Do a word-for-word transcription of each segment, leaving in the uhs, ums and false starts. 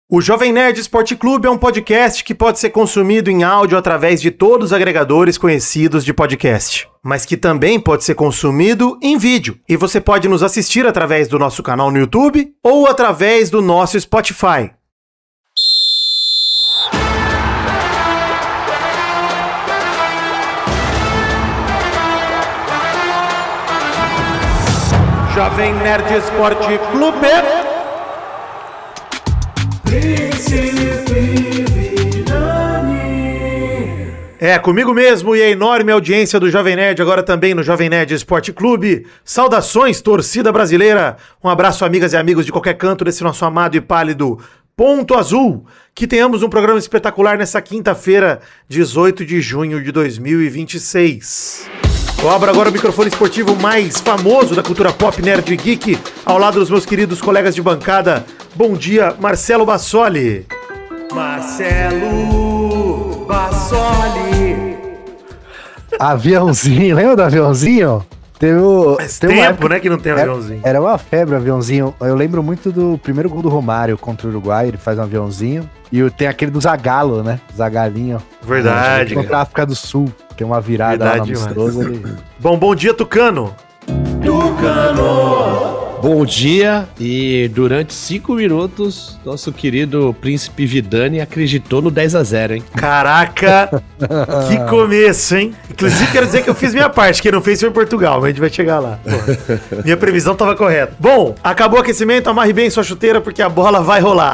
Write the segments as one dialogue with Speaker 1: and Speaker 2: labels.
Speaker 1: O Jovem Nerd Esporte Clube é um podcast que pode ser consumido em áudio através de todos os agregadores conhecidos de podcast, mas que também pode ser consumido em vídeo. E você pode nos assistir através do nosso canal no YouTube ou através do nosso Spotify. Jovem Nerd Esporte Clube. É, comigo mesmo e a enorme audiência do Jovem Nerd, agora também no Jovem Nerd Esporte Clube. Saudações, torcida brasileira. Um abraço, amigas e amigos de qualquer canto desse nosso amado e pálido Ponto Azul. Que tenhamos um programa espetacular nessa quinta-feira, dezoito de junho de dois mil e vinte e seis. Eu abro agora o microfone esportivo mais famoso da cultura pop, nerd e geek, ao lado dos meus queridos colegas de bancada. Bom dia, Marcelo Bassoli. Marcelo Bassoli.
Speaker 2: Aviãozinho, lembra do aviãozinho? Teve o,
Speaker 1: Faz tempo, época, né, que não tem um
Speaker 2: era,
Speaker 1: aviãozinho.
Speaker 2: Era uma febre o aviãozinho. Eu lembro muito do primeiro gol do Romário contra o Uruguai, ele faz um aviãozinho. E tem aquele do Zagallo, né? Zagalinho.
Speaker 1: Verdade.
Speaker 2: Contra a África do Sul. Tem uma virada
Speaker 1: Verdade,
Speaker 2: lá no amistoso. Ele...
Speaker 1: Bom, bom dia, Tucano.
Speaker 3: Tucano! Bom dia, e durante cinco minutos, nosso querido Príncipe Vidani acreditou no dez a zero, hein?
Speaker 1: Caraca, que começo, hein? Inclusive, quero dizer que eu fiz minha parte, quem não fez foi Portugal, mas a gente vai chegar lá. Pô, minha previsão estava correta. Bom, acabou o aquecimento, amarre bem sua chuteira, porque a bola vai rolar.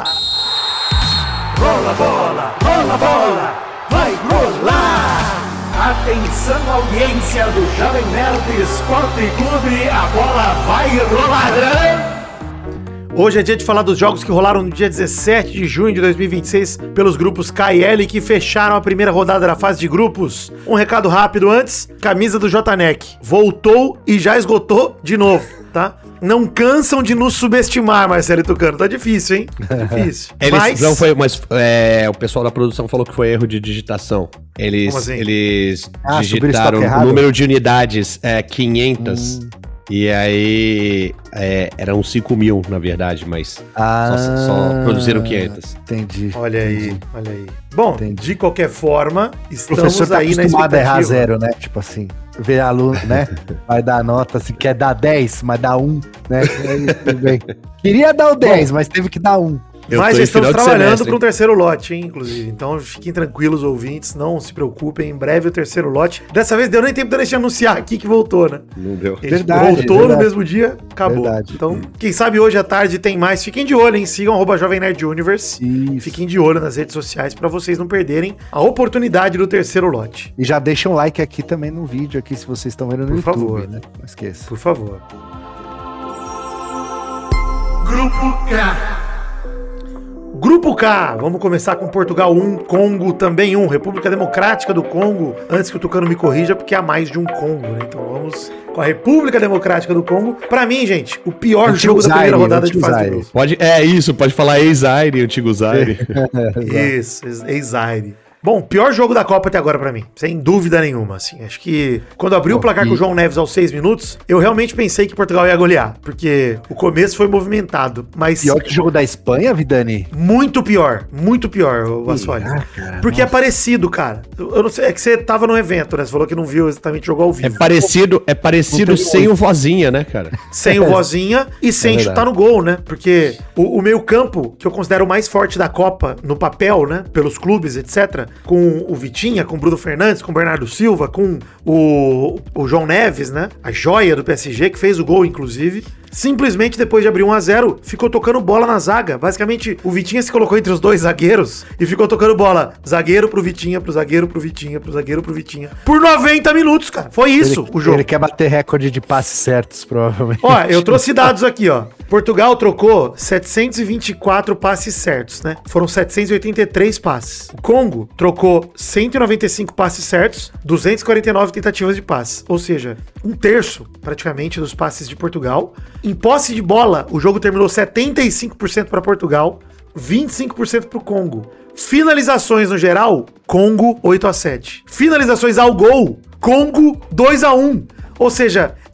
Speaker 1: Rola bola, rola bola, vai rolar! Atenção, audiência do Jovem Nerd Esporte Clube, a bola vai rolar! Hoje é dia de falar dos jogos que rolaram no dia dezessete de junho de dois mil e vinte e seis pelos grupos K e L que fecharam a primeira rodada da fase de grupos. Um recado rápido antes, camisa do J N E C voltou e já esgotou de novo, tá? Não cansam de nos subestimar, Marcelo e Tucano. Tá difícil, hein? Tá difícil.
Speaker 3: Eles,
Speaker 1: mas...
Speaker 3: Não foi, mas é, o pessoal da produção falou que foi erro de digitação. Eles,
Speaker 1: Como assim?
Speaker 3: eles
Speaker 2: ah,
Speaker 3: digitaram o número de unidades é, quinhentas. Hum. E aí, é, eram cinco mil, na verdade, mas
Speaker 2: ah,
Speaker 3: só, só produziram quinhentas.
Speaker 2: Entendi.
Speaker 1: Olha
Speaker 2: entendi.
Speaker 1: aí, olha aí. Bom, entendi. De qualquer forma, estamos
Speaker 2: professor tá
Speaker 1: aí na
Speaker 2: expectativa. A errar zero, né?
Speaker 1: né?
Speaker 2: Tipo assim, ver aluno, né? Vai dar nota, se quer dar dez, mas dá um, né? Aí, tudo bem. Queria dar o dez, mas teve que dar um.
Speaker 1: Eu Mas já estamos trabalhando para um terceiro lote, hein, inclusive. Então fiquem tranquilos, ouvintes, não se preocupem. Em breve o terceiro lote. Dessa vez deu nem tempo de a gente anunciar aqui que voltou, né?
Speaker 3: Não deu.
Speaker 1: Verdade, voltou verdade. No mesmo dia, acabou.
Speaker 2: Verdade.
Speaker 1: Então, quem sabe hoje à tarde tem mais. Fiquem de olho, hein? Sigam arroba Jovem Nerd Universe. Isso. Fiquem de olho nas redes sociais para vocês não perderem a oportunidade do terceiro lote.
Speaker 2: E já deixa um like aqui também no vídeo, aqui se vocês estão vendo no
Speaker 1: Por
Speaker 2: YouTube,
Speaker 1: favor.
Speaker 2: Né? Não esqueça.
Speaker 1: Por favor. Grupo K. Grupo K, vamos começar com Portugal um, Congo também um, República Democrática do Congo, antes que o Tucano me corrija, porque há mais de um Congo, né? Então vamos com a República Democrática do Congo. Pra mim, gente, o pior
Speaker 2: antigo
Speaker 1: jogo
Speaker 2: Zaire,
Speaker 1: da primeira rodada de fase
Speaker 2: Zaire.
Speaker 1: de grupos.
Speaker 3: Pode, é isso, pode falar ex-Zaire, antigo Zaire.
Speaker 1: Isso, ex-Zaire. Bom, pior jogo da Copa até agora pra mim, sem dúvida nenhuma, assim, acho que quando abriu Bom, o placar e... com o João Neves aos seis minutos, eu realmente pensei que Portugal ia golear, porque o começo foi movimentado, mas...
Speaker 2: Pior que o jogo da Espanha, Vidani?
Speaker 1: Muito pior, muito pior, o Bassoli, ah, porque nossa. É parecido, cara, eu não sei, é que você tava no evento, né, você falou que não viu exatamente o jogo ao vivo.
Speaker 3: É parecido, é parecido sem o Vozinha, né, cara?
Speaker 1: Sem o Vozinha e sem é chutar no gol, né, porque o, o meio campo, que eu considero o mais forte da Copa, no papel, né, pelos clubes, etcétera, com o Vitinha, com o Bruno Fernandes, com o Bernardo Silva, com o, o João Neves, né? A joia do P S G, que fez o gol, inclusive. Simplesmente, depois de abrir um a zero, ficou tocando bola na zaga. Basicamente, o Vitinha se colocou entre os dois zagueiros e ficou tocando bola. Zagueiro pro Vitinha, pro zagueiro pro Vitinha, pro zagueiro pro Vitinha. Por noventa minutos, cara. Foi isso
Speaker 2: ele,
Speaker 1: o jogo.
Speaker 2: Ele quer bater recorde de passes certos, provavelmente.
Speaker 1: Ó, eu trouxe dados aqui, ó. Portugal trocou setecentos e vinte e quatro passes certos, né? Foram setecentos e oitenta e três passes. O Congo trocou cento e noventa e cinco passes certos, duzentas e quarenta e nove tentativas de passe. Ou seja, um terço, praticamente, dos passes de Portugal. Em posse de bola, o jogo terminou setenta e cinco por cento para Portugal, vinte e cinco por cento para o Congo. Finalizações no geral, Congo oito a sete. Finalizações ao gol, Congo dois a um. Ou seja,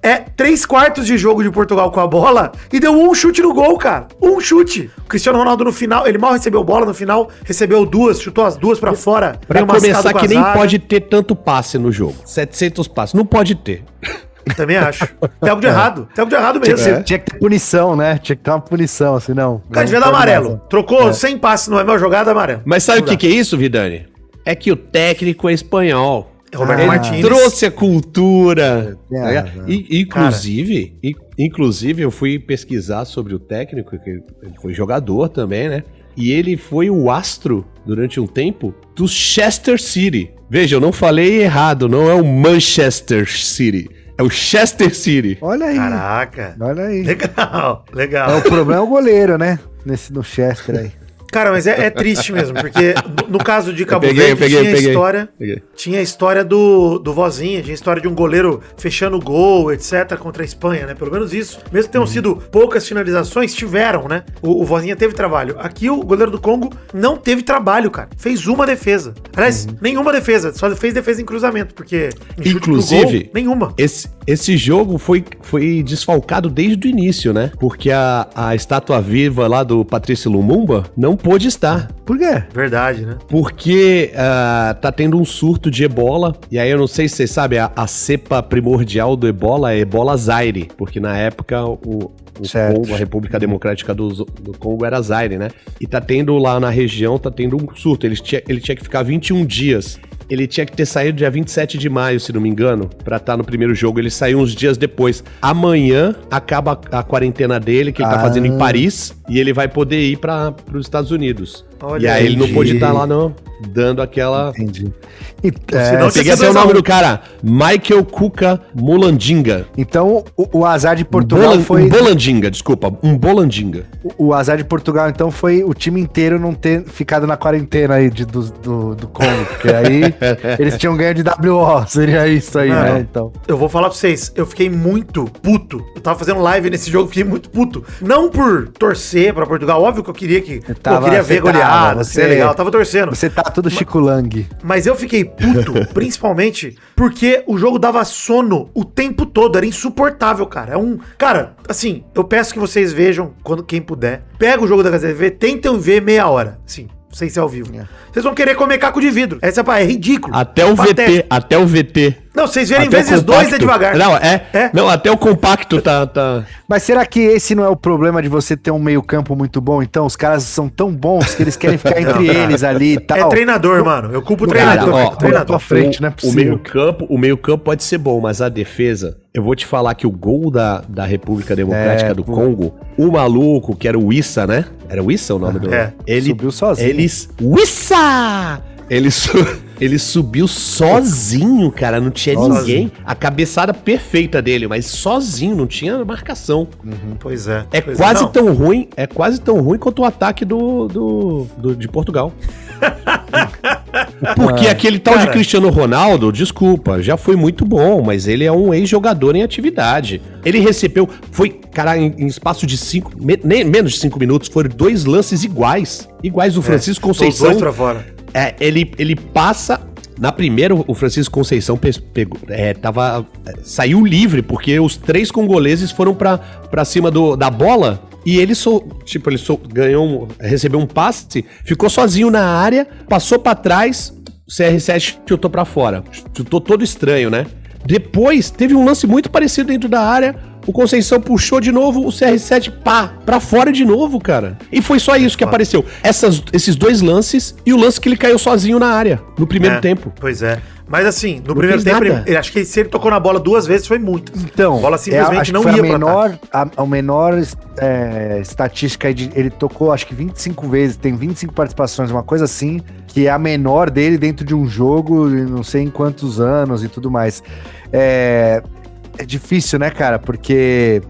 Speaker 1: é três quartos de jogo de Portugal com a bola e deu um chute no gol, cara. Um chute. O Cristiano Ronaldo no final, ele mal recebeu bola, no final recebeu duas, chutou as duas pra fora.
Speaker 3: Pra começar que nem pode ter tanto passe no jogo. setecentos passes. Não pode ter.
Speaker 1: Também acho. Tem algo de errado. Tem algo de errado mesmo.
Speaker 2: Tinha que, tinha que ter punição, né? Tinha que ter uma punição, senão...
Speaker 1: O cara devia dar amarelo. Trocou é. cem passes no mesma jogada, amarelo.
Speaker 3: Mas sabe o que, que é isso, Vidani? É que o técnico é espanhol.
Speaker 1: É Roberto
Speaker 3: Ele
Speaker 1: Martins.
Speaker 3: trouxe a cultura.
Speaker 2: É,
Speaker 3: né?
Speaker 2: é.
Speaker 3: E, inclusive, e, inclusive, eu fui pesquisar sobre o técnico, que ele foi jogador também, né? E ele foi o astro, durante um tempo, do Chester City. Veja, eu não falei errado, não é o Manchester City. É o Chester City.
Speaker 2: Olha aí.
Speaker 1: Caraca.
Speaker 2: Olha aí.
Speaker 1: Legal, legal.
Speaker 2: É, o problema é o goleiro, né? Nesse, no Chester aí.
Speaker 1: Cara, mas é, é triste mesmo, porque no, no caso de Cabo
Speaker 3: peguei,
Speaker 1: Verde
Speaker 3: peguei,
Speaker 1: tinha,
Speaker 3: peguei,
Speaker 1: história,
Speaker 3: peguei.
Speaker 1: tinha a história do, do Vozinha, tinha a história de um goleiro fechando gol, etcétera, contra a Espanha, né? Pelo menos isso. Mesmo que tenham sido poucas finalizações, tiveram, né? O, o Vozinha teve trabalho. Aqui o goleiro do Congo não teve trabalho, cara. Fez uma defesa. Aliás, uhum. nenhuma defesa. Só fez defesa em cruzamento, porque em
Speaker 3: inclusive,
Speaker 1: gol, nenhuma.
Speaker 3: Esse, esse jogo foi, foi desfalcado desde o início, né? Porque a, a estátua viva lá do Patrice Lumumba não pôde estar.
Speaker 2: Por quê?
Speaker 1: Verdade, né?
Speaker 3: Porque uh, tá tendo um surto de ebola, e aí eu não sei se vocês sabem, a, a cepa primordial do ebola é ebola Zaire, porque na época o, o Congo, a República Democrática do, do Congo era Zaire, né? E tá tendo lá na região, tá tendo um surto, ele tinha, ele tinha que ficar vinte e um dias. Ele tinha que ter saído dia vinte e sete de maio, se não me engano, pra estar no primeiro jogo. Ele saiu uns dias depois. Amanhã acaba a quarentena dele, que ele tá ah. fazendo em Paris, e ele vai poder ir para os Estados Unidos. Olha, e aí entendi. Ele não pôde estar lá, não, dando aquela...
Speaker 2: Entendi. E,
Speaker 3: é, eu peguei até o nome do cara, Michael Cuca Molandinga.
Speaker 2: Então, o, o azar de Portugal
Speaker 3: Bolan,
Speaker 2: foi...
Speaker 3: Um Bolandinga, desculpa, um Bolandinga.
Speaker 2: O, o azar de Portugal, então, foi o time inteiro não ter ficado na quarentena aí de, do, do, do Congo, porque aí eles tinham ganho de W O, seria isso aí, não, né? Então.
Speaker 1: Eu vou falar pra vocês, eu fiquei muito puto. Eu tava fazendo live nesse jogo, fiquei muito puto. Não por torcer pra Portugal, óbvio que eu queria que... Eu, tava, pô, eu queria ver goleada, você é legal, eu tava torcendo.
Speaker 2: Você tá tudo Chico Lang.
Speaker 1: Mas eu fiquei puto, principalmente porque o jogo dava sono o tempo todo, era insuportável, cara. É um... Cara, assim, eu peço que vocês vejam, quando quem puder, pega o jogo da Gazeta T V, tentem ver meia hora, sim. Sem ser ao vivo. É. Vocês vão querer comer caco de vidro. Essa é, é ridículo.
Speaker 3: Até o
Speaker 1: patético.
Speaker 3: V T, até o V T.
Speaker 1: Não, vocês verem vezes dois é devagar.
Speaker 3: Não, é, é. Não, até o compacto tá, tá...
Speaker 2: Mas será que esse não é o problema de você ter um meio campo muito bom? Então, os caras são tão bons que eles querem ficar entre não, eles ali e tal.
Speaker 1: É treinador, no, mano. Eu culpo o treinador.
Speaker 3: Cara, ó,
Speaker 1: treinador.
Speaker 3: Pra frente, né? O meio campo, o meio campo pode ser bom, mas a defesa... Eu vou te falar que o gol da, da República Democrática é, do pô. Congo, o maluco, que era o Wissa, né? Era o Wissa o nome do...
Speaker 2: É,
Speaker 3: ele
Speaker 2: subiu sozinho.
Speaker 3: Eles... Wissa! Ele, su... ele subiu sozinho, cara. Não tinha sozinho. ninguém. A cabeçada perfeita dele, mas sozinho, não tinha marcação.
Speaker 1: Uhum, pois é.
Speaker 3: É
Speaker 1: pois
Speaker 3: quase
Speaker 1: é,
Speaker 3: tão ruim, é quase tão ruim quanto o ataque do, do, do de Portugal. Porque ah, aquele tal cara, de Cristiano Ronaldo, desculpa, já foi muito bom, mas ele é um ex-jogador em atividade. Ele recebeu, foi, cara, em, em espaço de cinco, me, nem, menos de cinco minutos, foram dois lances iguais. Iguais do Francisco é, Conceição.
Speaker 1: Dois pra fora.
Speaker 3: É, ele, ele passa... Na primeira, o Francisco Conceição pegou, é, tava, saiu livre, porque os três congoleses foram pra, pra cima do, da bola e ele, so, tipo, ele so, ganhou, recebeu um passe, ficou sozinho na área, passou pra trás, o C R sete chutou pra fora. Chutou todo estranho, né? Depois, teve um lance muito parecido dentro da área, o Conceição puxou de novo, o C R sete, pá, pra fora de novo, cara. E foi só isso que apareceu. Essas, esses dois lances e o lance que ele caiu sozinho na área, no primeiro
Speaker 1: é,
Speaker 3: tempo.
Speaker 1: Pois é. Mas assim, no não primeiro tempo, ele, ele, acho que se ele tocou na bola duas vezes, foi muito.
Speaker 2: Então,
Speaker 1: a bola simplesmente
Speaker 2: é, acho
Speaker 1: não
Speaker 2: que foi
Speaker 1: ia
Speaker 2: a menor, a, a menor é, estatística aí de, ele tocou acho que vinte e cinco vezes, tem vinte e cinco participações, uma coisa assim, que é a menor dele dentro de um jogo, não sei em quantos anos e tudo mais. É... É difícil, né, cara? Porque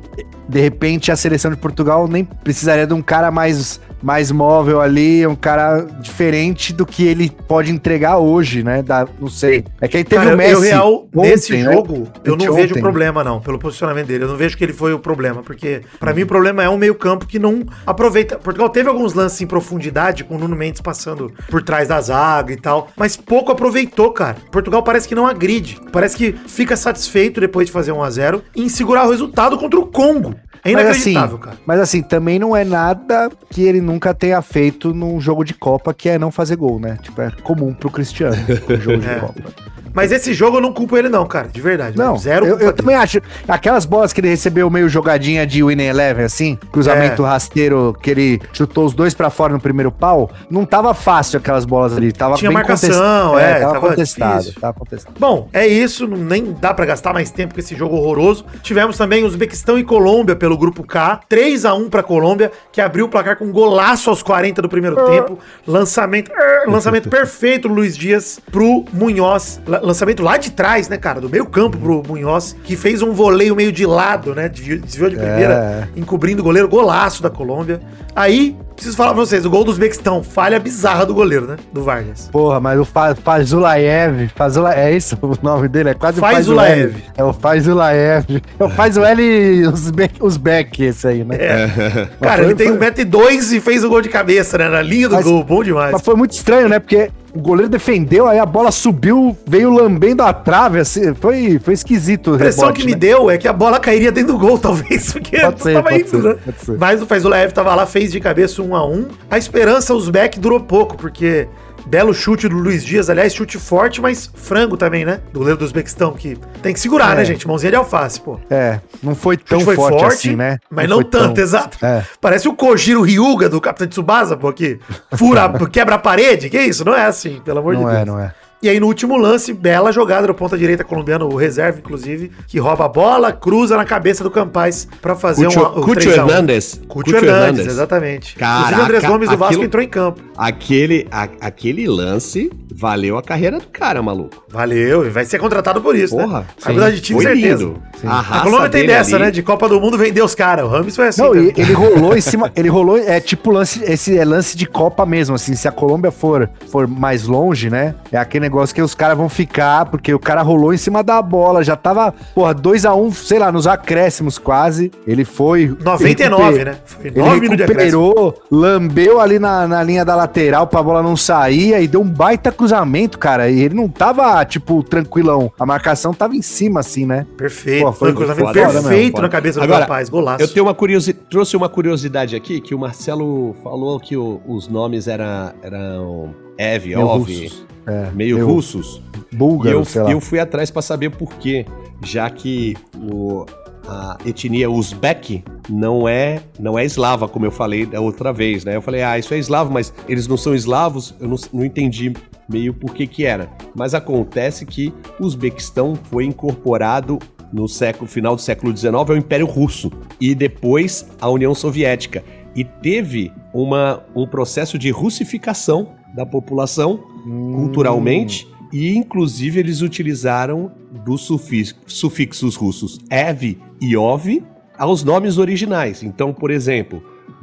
Speaker 2: de repente a seleção de Portugal nem precisaria de um cara mais, mais móvel ali, um cara diferente do que ele pode entregar hoje, né? Da, não sei. É que aí teve
Speaker 1: cara,
Speaker 2: o Messi.
Speaker 1: Eu, real,
Speaker 2: ontem,
Speaker 1: nesse
Speaker 2: né?
Speaker 1: jogo, eu não
Speaker 2: ontem.
Speaker 1: vejo problema, não, pelo posicionamento dele. Eu não vejo que ele foi o problema, porque pra mim o problema é um meio-campo que não aproveita. Portugal teve alguns lances em profundidade, com o Nuno Mendes passando por trás da zaga e tal, mas pouco aproveitou, cara. Portugal parece que não agride, parece que fica satisfeito depois de fazer um a zero em segurar o resultado contra o Congo. É inacreditável,
Speaker 2: mas assim,
Speaker 1: cara.
Speaker 2: Mas assim, também não é nada que ele nunca tenha feito num jogo de Copa, que é não fazer gol, né? Tipo, é comum pro Cristiano, um jogo de
Speaker 1: É.
Speaker 2: Copa.
Speaker 1: Mas esse jogo eu não culpo ele não, cara, de verdade.
Speaker 2: Não,
Speaker 1: zero
Speaker 2: eu,
Speaker 1: culpa
Speaker 2: eu
Speaker 1: dele.
Speaker 2: também acho. Aquelas bolas que ele recebeu meio jogadinha de Winning Eleven, assim, cruzamento
Speaker 1: É.
Speaker 2: rasteiro, que ele chutou os dois pra fora no primeiro pau, não tava fácil aquelas bolas ali. Tava
Speaker 1: Tinha
Speaker 2: bem
Speaker 1: marcação,
Speaker 2: contest-
Speaker 1: é,
Speaker 2: tava,
Speaker 1: tava
Speaker 2: contestado.
Speaker 1: difícil.
Speaker 2: Tava contestado.
Speaker 1: Bom, é isso, não- nem dá pra gastar mais tempo com esse jogo horroroso. Tivemos também Uzbequistão e Colômbia pelo grupo K, três a um pra Colômbia, que abriu o placar com um golaço aos quarenta do primeiro tempo. Lançamento, lançamento perfeito do Luiz Dias pro Munhoz. La- Lançamento lá de trás, né, cara, do meio campo pro Munhoz, que fez um voleio meio de lado, né, desviou desviou de primeira, encobrindo o goleiro, golaço da Colômbia. Aí, preciso falar pra vocês, o gol do Uzbequistão, falha bizarra do goleiro, né, do Vargas.
Speaker 2: Porra, mas o Fa- Fazulaev, Fazula, é isso o nome dele? É quase
Speaker 1: Fazulaev.
Speaker 2: o Fazulaev. É o Fazulaev. É o Fazulaev Uzbek, Uzbek esse aí, né?
Speaker 1: É.
Speaker 2: Mas
Speaker 1: Cara,
Speaker 2: foi-
Speaker 1: ele tem
Speaker 2: foi-
Speaker 1: um metro e dois e fez o gol de cabeça, né? Na linha do
Speaker 2: Mas-
Speaker 1: gol, bom demais.
Speaker 2: Mas foi muito estranho, né? Porque o goleiro defendeu, aí a bola subiu, veio lambendo a trave, assim, foi, foi esquisito o
Speaker 1: A impressão
Speaker 2: rebote,
Speaker 1: que me
Speaker 2: né?
Speaker 1: deu é que a bola cairia dentro do gol, talvez, porque
Speaker 2: Pode
Speaker 1: não
Speaker 2: ser,
Speaker 1: tava
Speaker 2: pode
Speaker 1: indo,
Speaker 2: ser,
Speaker 1: né?
Speaker 2: pode ser.
Speaker 1: Mas o Fazulaev tava lá, fez de cabeça um a um. A esperança, os back durou pouco, porque belo chute do Luiz Dias, aliás, chute forte, mas frango também, né? Do goleiro do Uzbequistão, que tem que segurar,
Speaker 2: É.
Speaker 1: né, gente? Mãozinha de alface, pô.
Speaker 2: É, não foi tão
Speaker 1: Chute foi
Speaker 2: forte,
Speaker 1: forte,
Speaker 2: assim, né?
Speaker 1: mas não,
Speaker 2: foi
Speaker 1: tanto,
Speaker 2: tão-
Speaker 1: exato.
Speaker 2: É.
Speaker 1: Parece o Kojiro Ryuga do Capitão Tsubasa, pô, que fura, quebra a parede. Que isso? Não é assim, pelo amor de
Speaker 2: Não
Speaker 1: Deus.
Speaker 2: é, não é.
Speaker 1: E aí no último lance, bela jogada do ponta direita colombiano, o reserva inclusive, que rouba a bola, cruza na cabeça do Campaz pra fazer
Speaker 3: Cucho,
Speaker 1: um, um
Speaker 3: Cucho
Speaker 1: três a um.
Speaker 3: Hernandes.
Speaker 1: Cucho Hernandes, exatamente.
Speaker 3: Caraca,
Speaker 1: Inclusive o Andrés Gomes do Vasco
Speaker 3: aquilo-
Speaker 1: entrou em campo.
Speaker 3: Aquele, a- aquele lance valeu a carreira do cara, maluco.
Speaker 1: Valeu, e vai ser contratado por isso,
Speaker 3: Porra,
Speaker 1: né? Vai mudar de time,
Speaker 3: foi
Speaker 1: certeza.
Speaker 3: lindo.
Speaker 2: Sim.
Speaker 3: A
Speaker 1: A
Speaker 3: raça
Speaker 1: Colômbia tem
Speaker 3: dele
Speaker 1: dessa,
Speaker 3: ali-
Speaker 1: né? De Copa do Mundo vender os caras. O Rames foi assim.
Speaker 2: Não,
Speaker 1: também.
Speaker 2: e ele rolou em cima, ele rolou, é tipo lance, esse é lance de Copa mesmo, assim, se a Colômbia for, for mais longe, né, é aquele negócio que os caras vão ficar, porque o cara rolou em cima da bola, já tava, porra, dois a um, sei lá, nos acréscimos quase, ele foi...
Speaker 1: noventa e nove,
Speaker 2: recuper-
Speaker 1: né? Foi
Speaker 2: Ele
Speaker 1: nove minutos de acréscimo.
Speaker 2: recuperou, lambeu ali na, na linha da lateral pra bola não sair, e deu um baita cruzamento, cara, e ele não tava, tipo, tranquilão, a marcação tava em cima, assim, né?
Speaker 1: Perfeito.
Speaker 2: Pô,
Speaker 1: foi um
Speaker 2: foi
Speaker 1: cruzamento
Speaker 3: foda,
Speaker 1: perfeito
Speaker 3: mesmo, foda.
Speaker 1: na cabeça do
Speaker 3: Agora,
Speaker 1: rapaz. Golaço.
Speaker 3: Eu tenho uma curiosi... trouxe uma curiosidade aqui, que o Marcelo falou que o- os nomes era, eram Ev,
Speaker 2: Meio
Speaker 3: Ov,
Speaker 2: russos. É,
Speaker 3: meio
Speaker 2: meio
Speaker 3: russos. E
Speaker 2: Búlgaro,
Speaker 3: eu,
Speaker 2: sei lá.
Speaker 3: eu fui atrás pra saber por quê, já que o, a etnia uzbek não é, não é eslava, como eu falei da outra vez, né? Eu falei, ah, isso é eslavo, mas eles não são eslavos, eu não, não entendi meio por que que era. Mas acontece que o Uzbequistão foi incorporado no século, final do século dezenove ao Império Russo e depois à União Soviética. E teve uma, um processo de russificação da população
Speaker 2: Hum.
Speaker 3: culturalmente, e inclusive eles utilizaram dos sufix- sufixos russos ev e ov aos nomes originais. Então, por exemplo,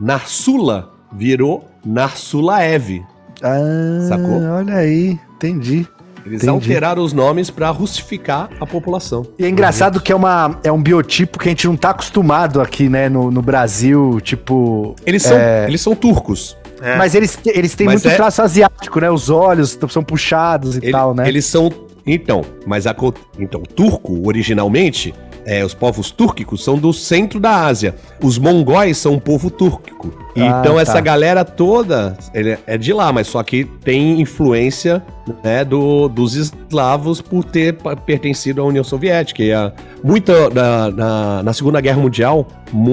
Speaker 3: Narsula virou Narsulaev.
Speaker 2: Ah,
Speaker 3: Sacou?
Speaker 2: olha aí, entendi.
Speaker 3: Eles
Speaker 2: Entendi.
Speaker 3: alteraram os nomes para russificar a população.
Speaker 2: E é engraçado que é, uma, é um biotipo que a gente não tá acostumado aqui, né, no, no Brasil, tipo...
Speaker 3: Eles são,
Speaker 2: é,
Speaker 3: eles são turcos.
Speaker 1: É.
Speaker 2: Mas eles, eles têm
Speaker 3: Mas
Speaker 2: muito
Speaker 3: é-
Speaker 2: traço asiático, né? Os olhos são puxados e
Speaker 3: Ele-
Speaker 2: tal, né?
Speaker 3: Eles são. Então, mas a, co- então, turco, originalmente, é, os povos túrquicos são do centro da Ásia. Os mongóis são um povo túrquico.
Speaker 2: Ah,
Speaker 3: Então,
Speaker 2: tá.
Speaker 3: essa galera toda ele é de lá, mas só que tem influência, né, do, dos eslavos por ter pa- pertencido à União Soviética. E a, muita, na, na, na Segunda Guerra Mundial,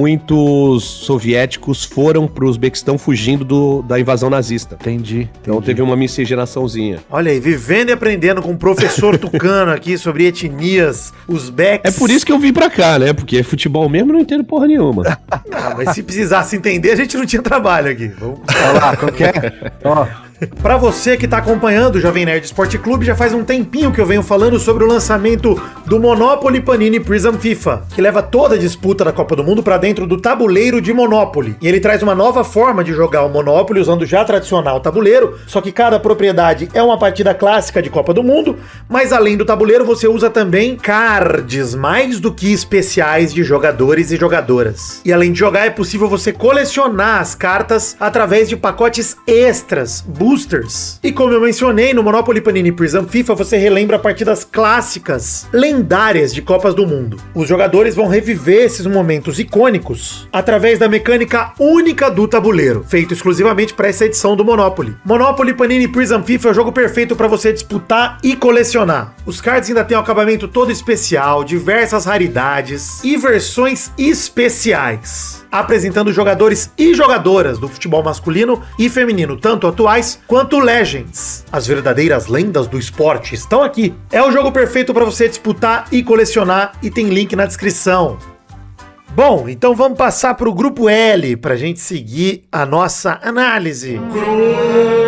Speaker 3: muitos soviéticos foram para o Uzbequistão fugindo do, da invasão nazista.
Speaker 2: Entendi.
Speaker 3: Então
Speaker 2: entendi.
Speaker 3: teve uma miscigenaçãozinha.
Speaker 1: Olha aí, vivendo e aprendendo com o professor tucano aqui sobre etnias, os
Speaker 3: É por isso que eu vim pra cá, né? Porque futebol mesmo eu não entendo porra nenhuma.
Speaker 1: Ah, mas se precisasse entender, a gente não tinha trabalho aqui. Vamos...
Speaker 2: Olha lá, qual que é? Ó,
Speaker 1: Pra você que tá acompanhando o Jovem Nerd Esporte Clube, já faz um tempinho que eu venho falando sobre o lançamento do Monopoly Panini Prizm FIFA, que leva toda a disputa da Copa do Mundo pra dentro do tabuleiro de Monopoly. E ele traz uma nova forma de jogar o Monopoly usando já tradicional tabuleiro, só que cada propriedade é uma partida clássica de Copa do Mundo, mas além do tabuleiro você usa também cards mais do que especiais de jogadores e jogadoras. E além de jogar, é possível você colecionar as cartas através de pacotes extras, boosters. E como eu mencionei, no Monopoly Panini Prizm FIFA você relembra partidas clássicas, lendárias de Copas do Mundo. Os jogadores vão reviver esses momentos icônicos através da mecânica única do tabuleiro, feito exclusivamente para essa edição do Monopoly. Monopoly Panini Prizm FIFA é o jogo perfeito para você disputar e colecionar. Os cards ainda têm um acabamento todo especial, diversas raridades e versões especiais, apresentando jogadores e jogadoras do futebol masculino e feminino, tanto atuais quanto Legends. As verdadeiras lendas do esporte estão aqui. É o jogo perfeito para você disputar e colecionar e tem link na descrição. Bom, então vamos passar para o grupo L para a gente seguir a nossa análise. Grupo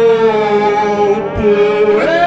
Speaker 1: L.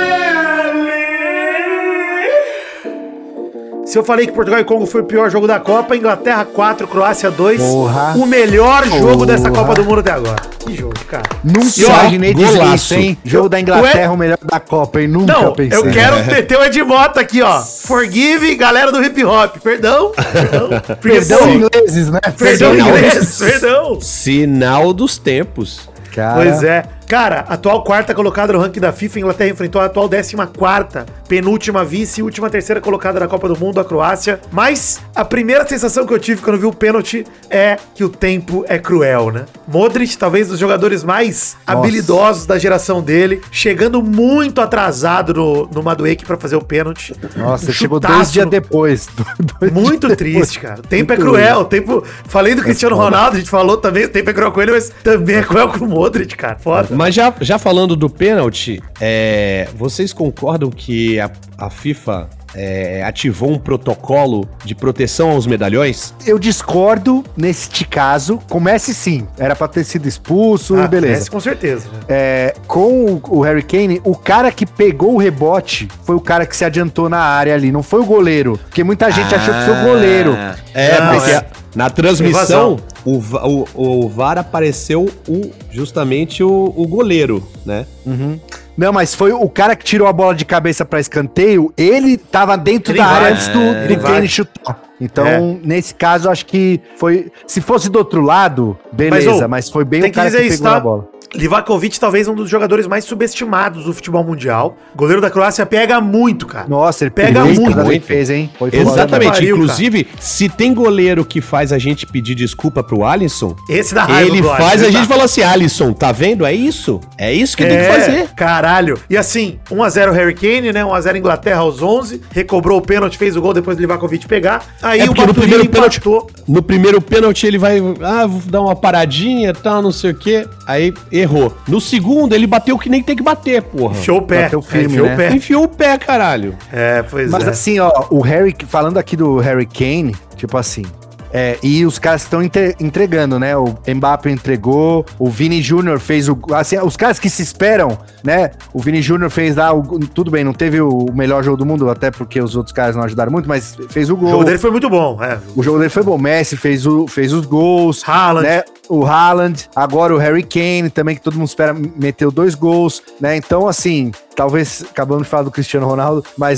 Speaker 1: Se eu falei que Portugal e Congo foi o pior jogo da Copa, Inglaterra quatro, Croácia dois, Porra. o melhor jogo Porra. dessa Copa do Mundo até agora. Que jogo, cara.
Speaker 2: Nunca imaginei dizer isso, hein? Jogo da Inglaterra, o melhor da Copa, hein? Nunca
Speaker 1: Não,
Speaker 2: pensei.
Speaker 1: eu quero meter o Edmota aqui, ó. Forgive, galera do hip hop. Perdão. Perdão,
Speaker 2: perdão ingleses, né?
Speaker 1: Perdão ingleses, perdão.
Speaker 3: Sinal dos tempos.
Speaker 1: Cara. Pois é. Cara, atual quarta colocada no ranking da FIFA, a Inglaterra enfrentou a atual décima quarta, penúltima vice e última terceira colocada na Copa do Mundo, a Croácia. Mas a primeira sensação que eu tive quando vi o pênalti é que o tempo é cruel, né? Modric, talvez dos jogadores mais Nossa. habilidosos da geração dele, chegando muito atrasado no, no Madueke pra fazer o pênalti.
Speaker 2: Nossa, um chegou dois dias depois.
Speaker 1: Dois muito dias triste, depois. cara. O tempo muito é cruel. O tempo... Falei do é Cristiano foda. Ronaldo, a gente falou também, o tempo é cruel com ele, mas também é cruel com o Modric, cara. Foda.
Speaker 3: Mas já, já falando do pênalti, é, vocês concordam que a, a FIFA é, ativou um protocolo de proteção aos medalhões?
Speaker 2: Eu discordo neste caso. Com o Messi, sim. Era pra ter sido expulso, ah, beleza. Messi,
Speaker 1: com certeza. Né?
Speaker 2: É, com o, o Harry Kane, o cara que pegou o rebote foi o cara que se adiantou na área ali, não foi o goleiro. Porque muita gente ah, achou que foi o goleiro.
Speaker 3: É, não, porque... É. Na transmissão, o, o, o V A R apareceu o, justamente o, o goleiro, né?
Speaker 2: Uhum. Não, mas foi o cara que tirou a bola de cabeça pra escanteio, ele tava dentro ele da vai, área antes do, é, do Kane chutar. Então, é. nesse caso, acho que foi... Se fosse do outro lado, beleza, mas, oh, mas foi bem o cara que, que pegou isso, tá? a bola.
Speaker 1: Livakovic, talvez um dos jogadores mais subestimados do futebol mundial. O goleiro da Croácia pega muito, cara.
Speaker 2: Nossa, ele pega muito. muito. Fez, hein?
Speaker 3: Foi Exatamente. Pariu, Inclusive, cara. se tem goleiro que faz a gente pedir desculpa pro Alisson,
Speaker 1: esse da raiva
Speaker 3: ele faz a gente falar assim, Alisson, tá vendo? É isso? É isso que é, tem que fazer.
Speaker 1: Caralho. E assim, um a zero Harry Kane, né? um a zero Inglaterra aos onze. Recobrou o pênalti, fez o gol depois do Livakovic pegar. Aí
Speaker 3: é
Speaker 1: o
Speaker 3: no primeiro pênalti, no primeiro pênalti ele vai, ah, vou dar uma paradinha, tá, não sei o quê. Aí errou. No segundo Segundo, ele bateu que nem tem que bater, porra.
Speaker 1: Enfiou o pé.
Speaker 2: Bateu firme,
Speaker 3: Enfiou
Speaker 2: né?
Speaker 3: o pé. Enfiou o pé, caralho.
Speaker 1: É, pois
Speaker 2: Mas
Speaker 1: é.
Speaker 2: Mas assim, ó, o Harry, falando aqui do Harry Kane, tipo assim, é, e os caras estão entregando, né? O Mbappé entregou, o Vini Júnior fez o... Assim, os caras que se esperam, né? O Vini Júnior fez lá, o, tudo bem, não teve o melhor jogo do mundo, até porque os outros caras não ajudaram muito, mas fez o gol.
Speaker 1: O jogo dele foi muito bom, é.
Speaker 2: O jogo dele foi bom. Messi fez, o, fez os gols.
Speaker 1: Haaland.
Speaker 2: Né? O Haaland, agora o Harry Kane também, que todo mundo espera, meteu dois gols, né? Então, assim, talvez, acabamos de falar do Cristiano Ronaldo, mas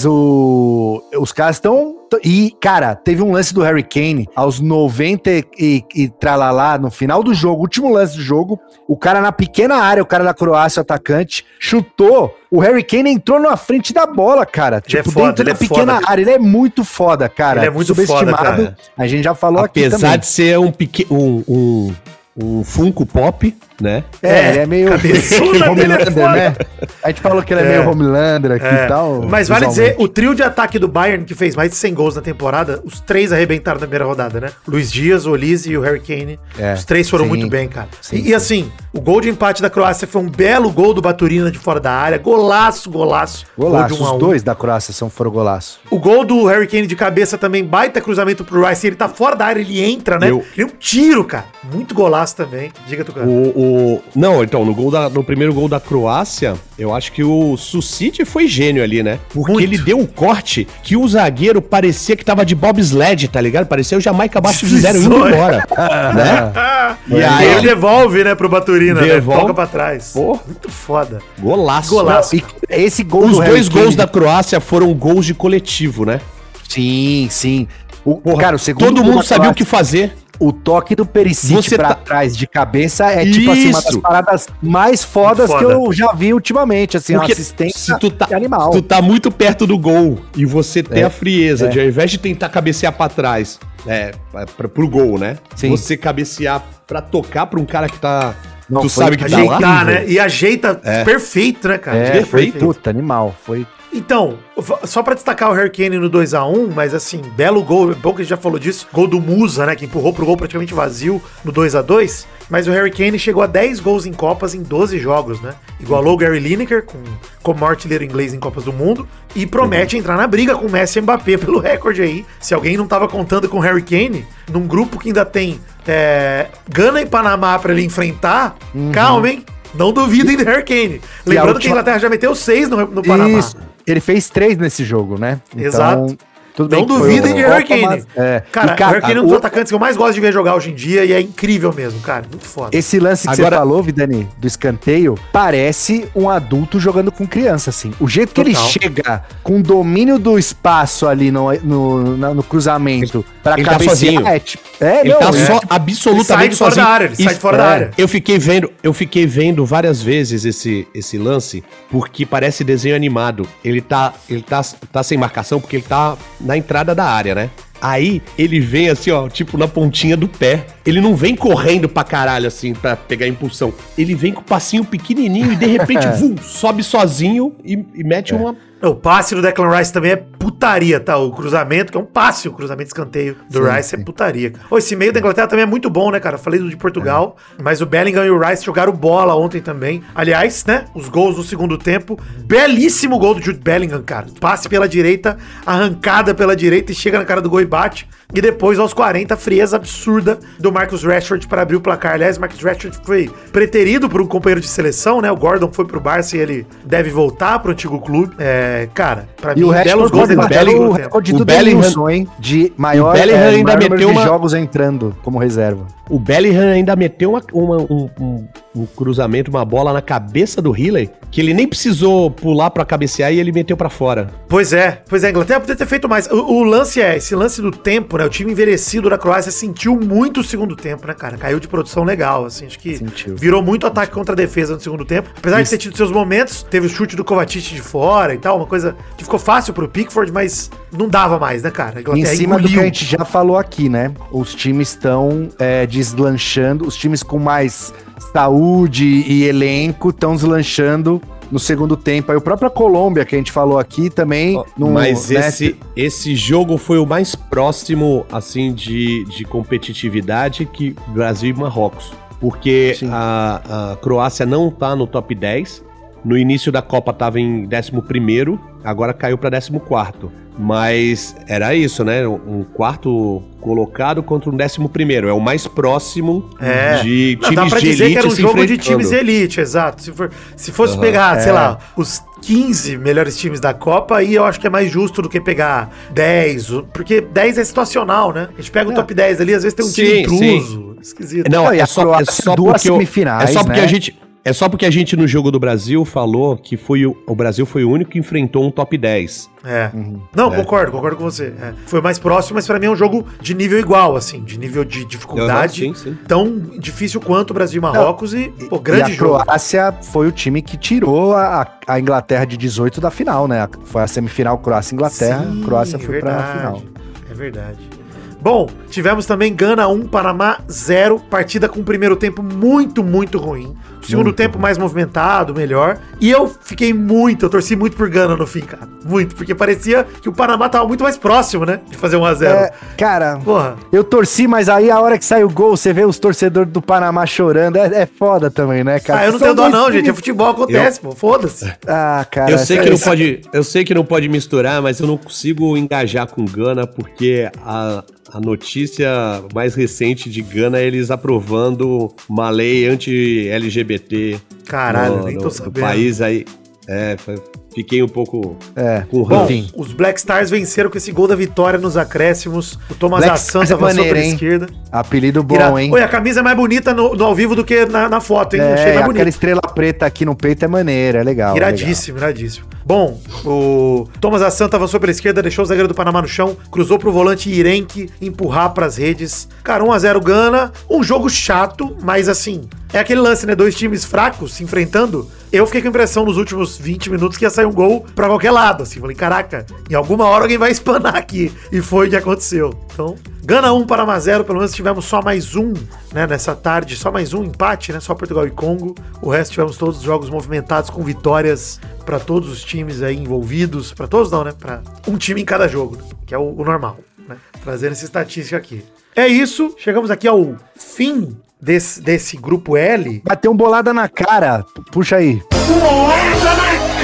Speaker 2: o, os caras estão... E, cara, teve um lance do Harry Kane aos noventa e, e tralalá, no final do jogo, último lance do jogo, o cara na pequena área, o cara da Croácia, o atacante, chutou, o Harry Kane entrou na frente da bola, cara.
Speaker 1: Ele
Speaker 2: tipo,
Speaker 1: é foda,
Speaker 2: dentro da
Speaker 1: é
Speaker 2: pequena
Speaker 1: foda,
Speaker 2: área. Ele é muito foda, cara.
Speaker 1: Ele é muito foda, cara.
Speaker 2: A gente já falou
Speaker 3: Apesar
Speaker 2: aqui também.
Speaker 3: Apesar de ser um pequeno... Um, um... um Funko Pop, né?
Speaker 2: É, é, ele é meio Homelander, né? A gente falou que ele é, é meio Homelander aqui é. e tal.
Speaker 1: Mas vale dizer, o trio de ataque do Bayern, que fez mais de cem gols na temporada, os três arrebentaram na primeira rodada, né? Luiz Dias, o Olise e o Harry Kane. É, os três foram sim, muito bem, cara. Sim, e, sim. e assim, o gol de empate da Croácia foi um belo gol do Baturina de fora da área. Golaço, golaço.
Speaker 2: Golaço, gol de um os dois da Croácia são, foram golaço.
Speaker 1: O gol do Harry Kane de cabeça também, baita cruzamento pro Rice. Ele tá fora da área, ele entra, né? Eu... Ele é um tiro, cara. Muito golaço também. Diga tu, cara.
Speaker 3: O, O... Não, então, no, gol da, no primeiro gol da Croácia, eu acho que o Susic foi gênio ali, né? Porque Muito. ele deu um corte que o zagueiro parecia que tava de bobsled, tá ligado? Parecia o Jamaica abaixo de zero indo embora. né?
Speaker 1: E aí ele devolve, né, pro Baturina,
Speaker 3: devolve.
Speaker 1: né? Toca pra trás.
Speaker 3: Porra.
Speaker 1: Muito foda.
Speaker 3: Golaço.
Speaker 1: Golaço.
Speaker 2: Não, e esse gol
Speaker 3: Os
Speaker 2: do
Speaker 3: dois
Speaker 2: Harry
Speaker 3: gols
Speaker 2: Kane...
Speaker 3: da Croácia foram gols de coletivo, né?
Speaker 2: Sim, sim. O,
Speaker 3: Porra,
Speaker 2: cara, o segundo
Speaker 3: todo mundo
Speaker 2: Croácia,
Speaker 3: sabia o que fazer.
Speaker 2: O toque do Perisic
Speaker 3: Você
Speaker 2: pra
Speaker 3: tá...
Speaker 2: trás de cabeça é tipo assim, uma das paradas mais fodas foda. que eu já vi ultimamente, assim,
Speaker 3: Porque
Speaker 2: uma assistência
Speaker 3: se tu tá,
Speaker 2: animal.
Speaker 3: Se tu tá muito perto do gol e você ter
Speaker 2: é,
Speaker 3: a frieza
Speaker 2: é.
Speaker 3: de, ao invés de tentar cabecear pra trás, é, pra, pro gol, né?
Speaker 2: Sim.
Speaker 3: Você cabecear pra tocar pra um cara que tá...
Speaker 2: Não,
Speaker 3: tu sabe que
Speaker 1: ajeitar,
Speaker 3: tá lá?
Speaker 1: né? E ajeita
Speaker 3: é.
Speaker 1: perfeito, né, cara?
Speaker 2: É,
Speaker 1: perfeito.
Speaker 2: foi puta, animal, foi...
Speaker 1: Então, só pra destacar o Harry Kane no dois a um, mas assim, belo gol, bom que a gente já falou disso, gol do Musa, né, que empurrou pro gol praticamente vazio no dois a dois, mas o Harry Kane chegou a dez gols em Copas em doze jogos, né, igualou o Gary Lineker com, como artilheiro inglês em Copas do Mundo, e promete uhum. entrar na briga com o Messi e Mbappé pelo recorde aí, se alguém não tava contando com o Harry Kane, num grupo que ainda tem é, Gana e Panamá pra ele enfrentar, uhum. calma, hein? Não duvidem do Harry Kane. Lembrando última... que a Inglaterra já meteu seis no, no Panamá.
Speaker 2: Isso. Ele fez três nesse jogo, né?
Speaker 1: Exato.
Speaker 2: Então, tudo bem
Speaker 1: não duvidem de Harry Kane. Mas,
Speaker 2: é.
Speaker 1: Cara,
Speaker 2: e, cara,
Speaker 1: o Harry Kane é um dos
Speaker 2: o...
Speaker 1: atacantes que eu mais gosto de ver jogar hoje em dia e é incrível mesmo, cara. Muito foda.
Speaker 2: Esse lance que Agora... você falou, Vidani, do escanteio, parece um adulto jogando com criança, assim. O jeito que Total. ele chega com o domínio do espaço ali no, no, no, no cruzamento ele,
Speaker 3: pra ele cabecear, tá
Speaker 2: é tipo... É,
Speaker 3: ele
Speaker 2: não,
Speaker 3: tá
Speaker 2: é.
Speaker 3: só absolutamente
Speaker 1: ele sai de fora
Speaker 3: sozinho.
Speaker 1: da área, ele
Speaker 3: Isso,
Speaker 1: sai de fora
Speaker 3: é.
Speaker 1: da área.
Speaker 3: Eu fiquei vendo, eu fiquei vendo várias vezes esse, esse lance, porque parece desenho animado. Ele tá, ele tá, tá sem marcação porque ele tá na entrada da área, né? Aí ele vem assim, ó, tipo na pontinha do pé. Ele não vem correndo pra caralho assim, pra pegar impulsão. Ele vem com o passinho pequenininho e de repente, vum, sobe sozinho e, e mete é. uma...
Speaker 1: O passe do Declan Rice também é putaria, tá? O cruzamento, que é um passe, o cruzamento de escanteio do sim, Rice sim. é putaria. Ô, esse meio da Inglaterra também é muito bom, né, cara? Eu falei do de Portugal, é. mas o Bellingham e o Rice jogaram bola ontem também. Aliás, né, os gols no segundo tempo, belíssimo gol do Jude Bellingham, cara. Passe pela direita, arrancada pela direita e chega na cara do gol e bate. E depois, aos quarenta, frieza absurda do Marcus Rashford para abrir o placar. Aliás, o Marcus Rashford foi preterido por um companheiro de seleção, né? O Gordon foi pro Barça e ele deve voltar pro antigo clube. É, cara, pra
Speaker 2: e
Speaker 1: mim,
Speaker 2: o belos gols dele. O recorde do Denilson, hein? De maior,
Speaker 3: o Bellingham
Speaker 2: é,
Speaker 3: ainda
Speaker 2: maior
Speaker 3: meteu
Speaker 2: de
Speaker 3: uma...
Speaker 2: jogos entrando como reserva.
Speaker 3: O Bellingham ainda meteu uma, uma, um, um, um cruzamento, uma bola na cabeça do Healey, que ele nem precisou pular pra cabecear e ele meteu pra fora.
Speaker 1: Pois é, pois é, a Inglaterra poderia ter feito mais. O, o lance é, esse lance do tempo, né? O time envelhecido da Croácia sentiu muito o segundo tempo, né, cara? Caiu de produção legal, assim, acho que sentiu. Virou muito ataque contra a defesa no segundo tempo. Apesar Isso. de ter tido seus momentos, teve o chute do Kovacic de fora e tal, uma coisa que ficou fácil pro Pickford, mas não dava mais, né, cara?
Speaker 2: Em cima engoliu. do que a gente já falou aqui, né? Os times estão é, deslanchando, os times com mais saúde e elenco estão deslanchando no segundo tempo. Aí o próprio Colômbia, que a gente falou aqui também... No,
Speaker 3: Mas
Speaker 2: né,
Speaker 3: esse, esse jogo foi o mais próximo, assim, de, de competitividade que Brasil e Marrocos. Porque a, a Croácia não tá no top dez. No início da Copa tava em décimo primeiro, agora caiu para décimo quarto. Mas era isso, né? Um quarto colocado contra um décimo primeiro. É o mais próximo
Speaker 1: é.
Speaker 3: de
Speaker 1: Não,
Speaker 3: times
Speaker 1: dá pra
Speaker 3: de
Speaker 1: dizer
Speaker 3: elite
Speaker 1: que era um
Speaker 3: se
Speaker 1: jogo de times de elite, exato. Se, for, se fosse uhum. pegar, é. sei lá, os quinze melhores times da Copa, aí eu acho que é mais justo do que pegar dez, porque dez é situacional, né? A gente pega é. o top dez ali, às vezes tem um sim, time intruso,
Speaker 3: sim.
Speaker 1: esquisito.
Speaker 3: Não, é só, é só
Speaker 2: duas
Speaker 3: porque
Speaker 2: semifinais,
Speaker 3: é só porque
Speaker 2: né?
Speaker 3: a gente... É só porque a gente, no jogo do Brasil, falou que foi o, o Brasil foi o único que enfrentou um top dez.
Speaker 1: É. Uhum. Não, é. concordo, concordo com você. É. Foi mais próximo, mas pra mim é um jogo de nível igual, assim, de nível de dificuldade. Uhum, sim, sim. Tão difícil quanto o Brasil e Marrocos. Não. E, pô, grande
Speaker 2: e a
Speaker 1: jogo.
Speaker 2: A Croácia foi o time que tirou a, a Inglaterra de dezoito da final, né? Foi a semifinal Croácia-Inglaterra, a Croácia foi verdade. pra final.
Speaker 1: É verdade. Bom, tivemos também Gana um, Panamá zero, partida com o primeiro tempo muito, muito ruim. O segundo muito tempo ruim. Mais movimentado, melhor. E eu fiquei muito, eu torci muito por Gana no fim, cara. Muito, porque parecia que o Panamá tava muito mais próximo, né? De fazer um a zero. É,
Speaker 2: cara, Porra. eu torci, mas aí a hora que sai o gol, você vê os torcedores do Panamá chorando. É, é foda também, né, cara?
Speaker 1: Ah, eu não São tenho dó não, gente. É futebol, acontece, eu... pô. Foda-se.
Speaker 2: Ah, cara.
Speaker 3: Eu sei, que não pode, eu sei que não pode misturar, mas eu não consigo engajar com Gana, porque a... a notícia mais recente de Gana é eles aprovando uma lei anti-L G B T.
Speaker 1: Caralho,
Speaker 3: no,
Speaker 1: nem tô
Speaker 3: no,
Speaker 1: sabendo.
Speaker 3: no país aí. É, foi, fiquei um pouco
Speaker 2: É,
Speaker 3: com
Speaker 1: Bom,
Speaker 3: ranço.
Speaker 1: os Black Stars venceram com esse gol da vitória nos acréscimos. O Thomas
Speaker 2: Black
Speaker 1: Assange
Speaker 2: Stars é
Speaker 1: avançou
Speaker 2: maneiro,
Speaker 1: pela
Speaker 2: hein?
Speaker 1: esquerda.
Speaker 2: Apelido bom,
Speaker 1: Ira-
Speaker 2: hein?
Speaker 1: Oi, a camisa é mais bonita no, no ao vivo do que na, na foto, hein? Achei
Speaker 2: É,
Speaker 1: mais
Speaker 2: aquela
Speaker 1: bonita.
Speaker 2: estrela preta aqui no peito é maneira, é legal.
Speaker 1: Iradíssimo, iradíssimo. Bom, o Thomas Assanta avançou pela esquerda, deixou o zagueiro do Panamá no chão, cruzou pro volante Irenque empurrar pras redes. Cara, um a zero Gana. Um jogo chato, mas assim, é aquele lance, né? Dois times fracos se enfrentando. Eu fiquei com a impressão nos últimos vinte minutos que ia sair um gol pra qualquer lado, assim. Falei, caraca, em alguma hora alguém vai espanar aqui. E foi o que aconteceu. Então, Gana um, Panamá zero. Pelo menos tivemos só mais um, né? Nessa tarde, só mais um empate, né? Só Portugal e Congo. O resto tivemos todos os jogos movimentados com vitórias pra todos os times aí envolvidos. Pra todos não, né? Pra um time em cada jogo, né? Que é o, o normal, né? Trazendo essa estatística aqui. É isso. Chegamos aqui ao fim desse, desse grupo L.
Speaker 2: Bateu um bolada na cara. Puxa aí.
Speaker 1: Bolada na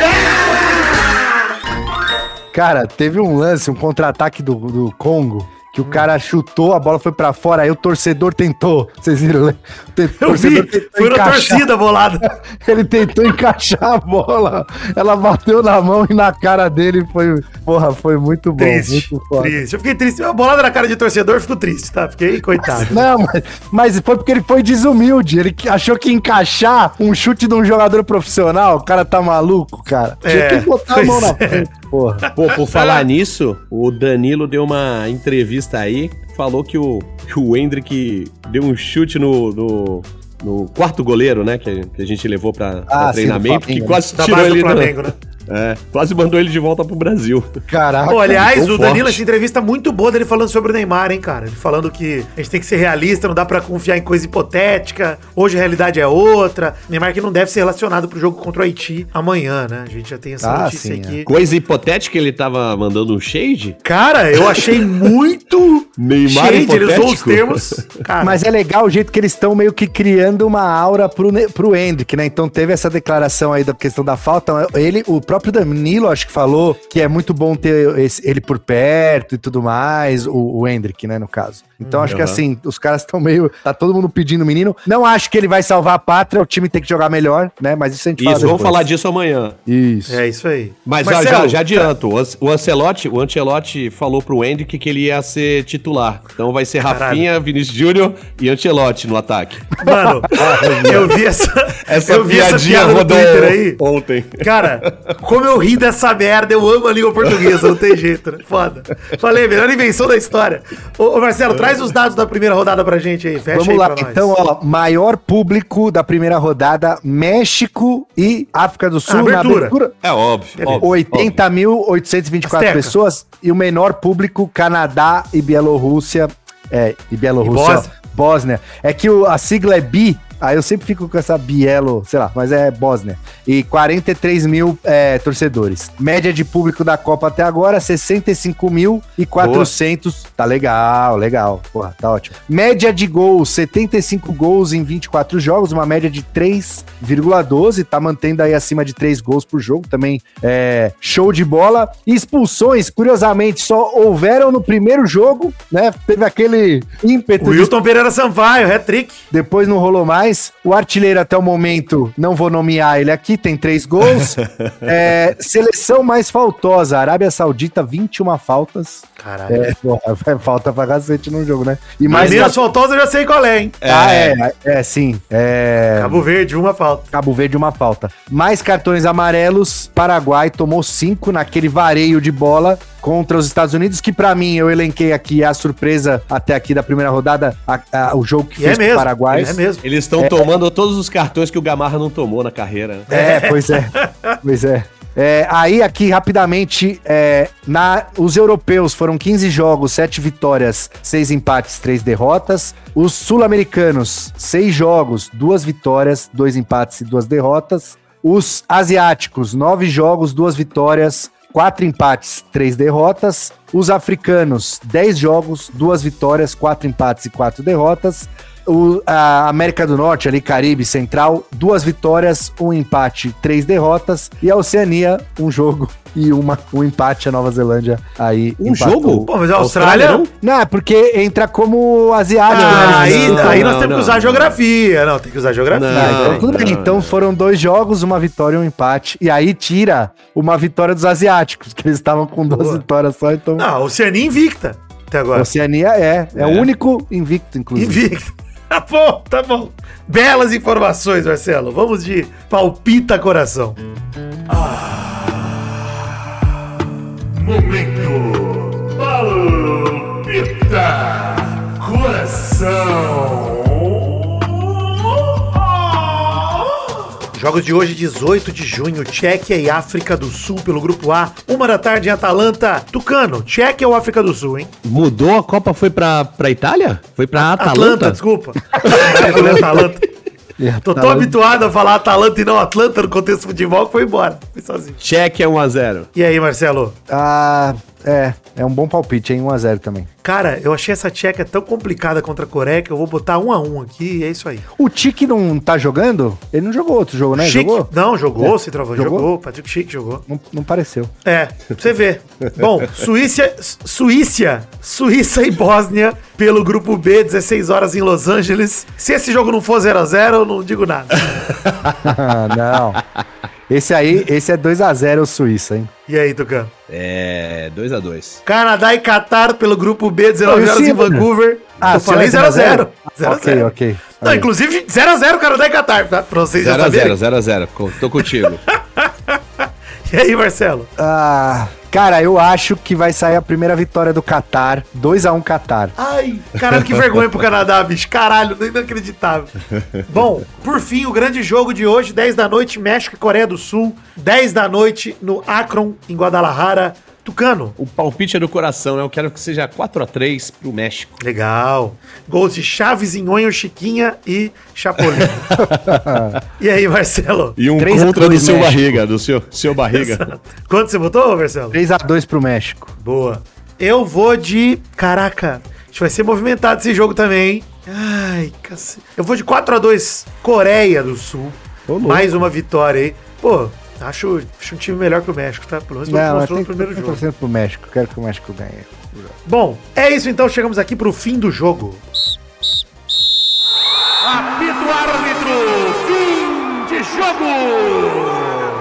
Speaker 1: cara!
Speaker 2: Cara, teve um lance, um contra-ataque do, do Congo, que o cara chutou, a bola foi pra fora, aí o torcedor tentou. Vocês viram, né? O
Speaker 1: Eu
Speaker 2: torcedor
Speaker 1: vi,
Speaker 2: tentou
Speaker 1: foi na
Speaker 2: encaixar.
Speaker 1: torcida bolada.
Speaker 2: Ele tentou encaixar a bola, ela bateu na mão e na cara dele, foi, porra, foi muito bom,
Speaker 1: Triste,
Speaker 2: muito foda.
Speaker 1: triste. Eu fiquei triste. A bolada na cara de torcedor, eu fico triste, tá? Fiquei coitado.
Speaker 2: Não, mas, mas foi porque ele foi desumilde, ele que- achou que encaixar um chute de um jogador profissional, o cara tá maluco, cara. Tinha
Speaker 1: É,
Speaker 2: que botar a mão
Speaker 1: pois
Speaker 2: na
Speaker 1: é.
Speaker 2: frente, porra.
Speaker 3: Pô, por falar nisso, o Danilo deu uma entrevista aí, falou que o, que o Hendrick deu um chute no, no, no quarto goleiro, né, que, que a gente levou pra, pra
Speaker 2: Ah, sim,
Speaker 3: treinamento,
Speaker 2: do
Speaker 3: que
Speaker 2: Flamengo.
Speaker 3: quase
Speaker 1: Da
Speaker 3: tirou
Speaker 1: base do
Speaker 3: ele...
Speaker 1: Flamengo, né?
Speaker 3: É, quase mandou ele de volta pro Brasil.
Speaker 2: Caraca.
Speaker 1: Pô, aliás,
Speaker 2: tão
Speaker 1: o Danilo,
Speaker 2: forte.
Speaker 1: essa entrevista muito boa dele falando sobre o Neymar, hein, cara? Ele falando que a gente tem que ser realista, não dá pra confiar em coisa hipotética, hoje a realidade é outra. Neymar que não deve ser relacionado pro jogo contra o Haiti amanhã, né? A gente já tem essa
Speaker 2: Ah,
Speaker 1: notícia
Speaker 2: sim,
Speaker 1: aqui.
Speaker 3: Coisa hipotética, ele tava mandando um shade?
Speaker 1: Cara, eu achei muito
Speaker 3: Neymar
Speaker 1: shade, ele usou os
Speaker 3: hipotético?
Speaker 1: termos. Cara,
Speaker 2: Mas é legal o jeito que eles estão meio que criando uma aura pro, Ne- pro Hendrick, né? Então teve essa declaração aí da questão da falta. Ele, o próprio Danilo, acho que falou que é muito bom ter esse- ele por perto e tudo mais, o, o Hendrick, né, no caso. Então acho que
Speaker 3: Uhum.
Speaker 2: assim, os caras estão meio... Tá todo mundo pedindo o menino. Não acho que ele vai salvar a pátria, o time tem que jogar melhor, né? Mas isso a gente
Speaker 3: Isso,
Speaker 2: fala
Speaker 3: vamos
Speaker 2: depois.
Speaker 3: falar disso amanhã.
Speaker 2: Isso.
Speaker 1: é isso aí.
Speaker 3: Mas ó,
Speaker 1: Marcelo,
Speaker 3: já, já adianto, o An- o Ancelotti, o Ancelotti falou pro Hendrick que ele ia ser titular. Então vai ser Rafinha, Vinícius Júnior e Ancelotti no ataque.
Speaker 1: Mano, eu vi essa,
Speaker 3: Essa
Speaker 1: eu vi essa
Speaker 3: piadinha
Speaker 1: piada no
Speaker 3: rodou
Speaker 1: Twitter aí.
Speaker 3: ontem.
Speaker 1: Cara, como eu ri dessa merda, eu amo a língua portuguesa, não tem jeito, né? Foda. Falei, melhor invenção da história. Ô, ô, Marcelo, traz os dados da primeira rodada pra gente aí. Fecha
Speaker 2: Vamos
Speaker 1: aí
Speaker 2: lá,
Speaker 1: pra nós.
Speaker 2: então, ó, maior público da primeira rodada, México e África do Sul.
Speaker 1: Ah,
Speaker 2: na
Speaker 1: abertura.
Speaker 2: abertura,
Speaker 3: É óbvio.
Speaker 1: Beleza.
Speaker 3: óbvio,
Speaker 2: oitenta mil oitocentos e vinte e quatro
Speaker 1: Azteca.
Speaker 2: pessoas e o menor público, Canadá e Bielorrússia. É, e Bielorrússia,
Speaker 1: E
Speaker 2: ó, Bósnia. É que o- a sigla é Bi, aí eu sempre fico com essa Bielo, sei lá, mas é Bósnia. E quarenta e três mil é, torcedores. Média de público da Copa até agora, sessenta e cinco mil e quatrocentos. Tá legal, legal. Porra, tá ótimo. Média de gols, setenta e cinco gols em vinte e quatro jogos, uma média de três vírgula doze, tá mantendo aí acima de três gols por jogo, também é show de bola. E expulsões, curiosamente, só houveram no primeiro jogo, né? Teve aquele ímpeto,
Speaker 1: O
Speaker 2: de-
Speaker 1: Wilton Pereira Sampaio, hat-trick.
Speaker 2: depois não rolou mais. O artilheiro até o momento, não vou nomear ele aqui, tem três gols. É, seleção mais faltosa, Arábia Saudita, vinte e uma faltas.
Speaker 1: Caralho.
Speaker 2: É, porra, falta pra cacete no jogo, né? E
Speaker 1: Mas
Speaker 2: mais...
Speaker 1: menos faltosa eu já sei qual é, hein?
Speaker 2: Ah, é, é, sim. É...
Speaker 1: Cabo Verde, uma falta.
Speaker 2: Cabo Verde, uma falta. Mais cartões amarelos, Paraguai tomou cinco naquele vareio de bola contra os Estados Unidos, que pra mim, eu elenquei aqui a surpresa até aqui da primeira rodada, a- a- o jogo que
Speaker 1: E é
Speaker 2: fez com o
Speaker 1: mesmo.
Speaker 2: Paraguai.
Speaker 1: É mesmo.
Speaker 3: Eles estão tomando todos os cartões que o Gamarra não tomou na carreira. né?
Speaker 2: É, pois é. Pois é. É, aí, aqui, rapidamente, é, na, os europeus foram quinze jogos, sete vitórias, seis empates, três derrotas. Os sul-americanos, seis jogos, duas vitórias, dois empates e duas derrotas. Os asiáticos, nove jogos, duas vitórias, quatro empates, três derrotas. Os africanos, dez jogos, duas vitórias, quatro empates e quatro derrotas. o, a América do Norte, ali, Caribe, Central, duas vitórias, um empate, três derrotas. E a Oceania, um jogo e uma, um empate. A Nova Zelândia aí
Speaker 3: Um
Speaker 2: empatou.
Speaker 3: jogo?
Speaker 1: Pô, mas a Austrália...
Speaker 3: Austrália,
Speaker 2: Não, é porque entra como asiático.
Speaker 1: Ah,
Speaker 2: né?
Speaker 1: aí,
Speaker 3: não,
Speaker 1: aí
Speaker 3: não,
Speaker 1: nós temos
Speaker 3: não,
Speaker 1: que usar
Speaker 3: não.
Speaker 1: geografia. Não, tem que usar geografia.
Speaker 3: Não,
Speaker 2: Ah, então tudo
Speaker 3: não,
Speaker 2: bem.
Speaker 3: não.
Speaker 2: Então foram dois jogos, uma vitória e um empate. E aí tira uma vitória dos asiáticos, que eles estavam com duas
Speaker 1: Boa.
Speaker 2: vitórias só, então...
Speaker 1: Não, a Oceania invicta até agora.
Speaker 2: Oceania é, é,
Speaker 3: É.
Speaker 2: o único invicto, inclusive.
Speaker 1: Invicta. Tá bom, tá bom. Belas informações, Marcelo. Vamos de palpita coração.
Speaker 4: Momento palpita coração.
Speaker 1: Jogos de hoje, dezoito de junho, Tchequia e África do Sul pelo Grupo A. Uma da tarde em Atalanta. Tucano, Tchequia ou África do Sul, hein?
Speaker 3: Mudou, a Copa foi pra, pra Itália? Foi pra
Speaker 1: Atlanta,
Speaker 3: Atalanta?
Speaker 1: desculpa. Eu falei Atalanta. Tô tão
Speaker 2: Atalanta.
Speaker 1: habituado a falar Atalanta e não Atlanta no contexto de futebol que foi embora. Fui sozinho.
Speaker 3: Tchequia um a zero.
Speaker 1: E aí, Marcelo?
Speaker 2: Ah, é, é um bom palpite, hein? um a zero também.
Speaker 1: Cara, eu achei essa Tchequia tão complicada contra a Coreia que eu vou botar um a um aqui e é isso aí.
Speaker 2: O Tite não tá jogando? Ele não jogou outro jogo, né?
Speaker 1: Chique.
Speaker 2: Jogou?
Speaker 1: Não, jogou,
Speaker 2: É.
Speaker 1: se trovou.
Speaker 2: Jogou?
Speaker 1: Jogou, Patrick Chique jogou.
Speaker 2: Não, não pareceu.
Speaker 1: É, pra você ver. Bom, Suíça, Suíça, Suíça e Bósnia pelo grupo B, dezesseis horas em Los Angeles. Se esse jogo não for zero a zero, eu não digo nada.
Speaker 2: não. Esse aí, esse é dois a zero o Suíça, hein?
Speaker 1: E aí, Tucano?
Speaker 3: É, dois a dois.
Speaker 1: Canadá e Catar pelo grupo B, dezenove
Speaker 2: Não, e o
Speaker 1: horas em
Speaker 2: Silva?
Speaker 1: Vancouver.
Speaker 2: Ah,
Speaker 1: eu falei zero a zero. zero a
Speaker 2: Ok,
Speaker 1: zero.
Speaker 2: ok.
Speaker 1: Não,
Speaker 2: Aí.
Speaker 1: inclusive zero a zero Canadá e Catar, tá? Pra vocês já
Speaker 3: zero a zero,
Speaker 1: saberem.
Speaker 3: zero a zero. Tô contigo.
Speaker 1: E aí, Marcelo?
Speaker 2: Ah, cara, eu acho que vai sair a primeira vitória do Catar. dois a um Catar.
Speaker 1: Ai, caralho, que vergonha pro Canadá, bicho. Caralho, inacreditável. Bom, por fim, o grande jogo de hoje, dez da noite, México e Coreia do Sul. dez da noite no Akron, em Guadalajara. Tucano.
Speaker 3: O palpite é do coração, né? Eu quero que seja quatro a três pro México.
Speaker 1: Legal. Gols de Chaves, Inhonho, Chiquinha e Chapolin. E aí, Marcelo?
Speaker 3: E um
Speaker 2: três a
Speaker 3: contra do
Speaker 2: dois
Speaker 3: seu
Speaker 2: México.
Speaker 3: barriga, do seu, seu barriga.
Speaker 1: Quanto você botou, Marcelo?
Speaker 2: três a dois pro México.
Speaker 1: Boa. Eu vou de... Caraca, acho que vai ser movimentado esse jogo também, hein? Ai, cacete. Eu vou de quatro a dois Coreia do Sul.
Speaker 2: Ô, louco.
Speaker 1: Mais uma vitória aí. Pô, acho, acho um time melhor que o México, tá? Pelo menos
Speaker 2: Não, mas
Speaker 1: mostrou
Speaker 2: tem
Speaker 1: no primeiro
Speaker 2: que
Speaker 1: jogo.
Speaker 2: torcendo pro México. Quero que o México ganhe.
Speaker 1: Bom, é isso então. Chegamos aqui pro fim do jogo.
Speaker 4: Apito árbitro, fim de jogo.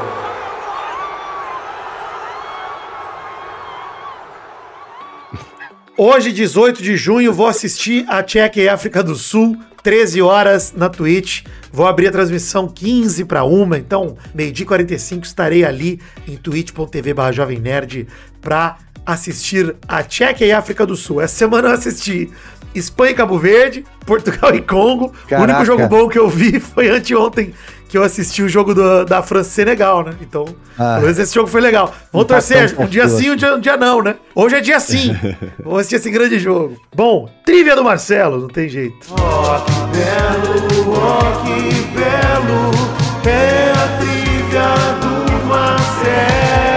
Speaker 1: Hoje, dezoito de junho, vou assistir a Tchequia e África do Sul, treze horas na Twitch. Vou abrir a transmissão quinze para uma, então, meio-dia e quarenta e cinco, estarei ali em twitch.tv barra Jovem Nerd pra assistir a Tchequia e África do Sul. Essa semana eu assisti Espanha e Cabo Verde, Portugal e Congo.
Speaker 2: Caraca.
Speaker 1: O único jogo bom que eu vi foi anteontem, que eu assisti o jogo do- da França e Senegal, né? Então,
Speaker 2: Ah.
Speaker 1: pelo menos esse jogo foi legal. Vamos
Speaker 2: Não tá
Speaker 1: torcer,
Speaker 2: tão
Speaker 1: um dia
Speaker 2: confuso.
Speaker 1: sim, um dia, um dia não, né? Hoje é dia sim. Vamos assistir esse grande jogo. Bom, trivia do Marcelo, não tem jeito.
Speaker 4: Ó que belo, ó que belo, é a trivia do Marcelo.